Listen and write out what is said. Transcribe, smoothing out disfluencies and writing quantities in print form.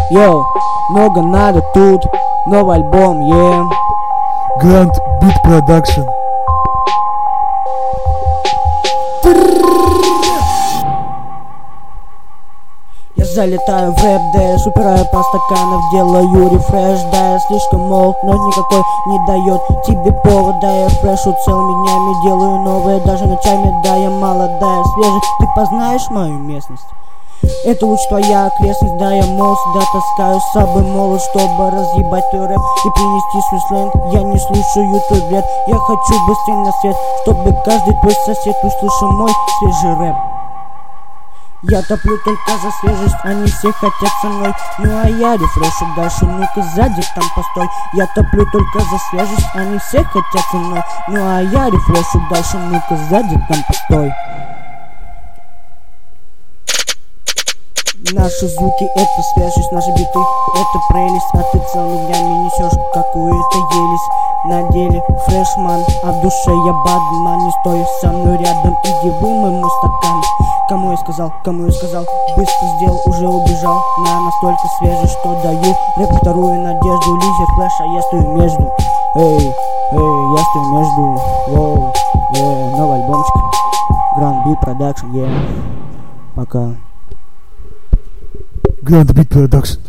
Йоу, много надо тут, новый альбом, Grand Beat Production. Я залетаю в рэп, да я супираю по стаканов, делаю рефреш, да я слишком молод, но никакой не дает тебе повод, да я фрешу целыми днями, делаю новое, даже ночами, да я молодая, свежий, ты познаешь мою местность? Это лучше твоя окрестность, да я молод, да таскаю с собой молот, чтобы разъебать твой рэп и принести свой сленг. Я не слушаю твой бред, я хочу быстрее на свет, чтобы каждый твой сосед услышал мой свежий рэп. Я топлю только за свежесть, они все хотят со мной. Ну а я рефрешу дальше, ну-ка сзади там постой. Я топлю только за свежесть, они все хотят со мной. Ну а я рефрешу дальше, ну-ка сзади там постой. Наши звуки — это свежесть, наши биты — это прелесть. А ты целыми днями несешь какую-то ересь. На деле фрешман, а в душе я бадман. Не стой со мной рядом, иди вымой мой стакан. Кому я сказал, быстро сделал, уже убежал. На настолько свежий, что даю рэп вторую надежду. Лизер флэш, а я стою между. Эй, я стою между. Воу, новый альбомчик Grand Beat Production, Пока. Grand Beat Production.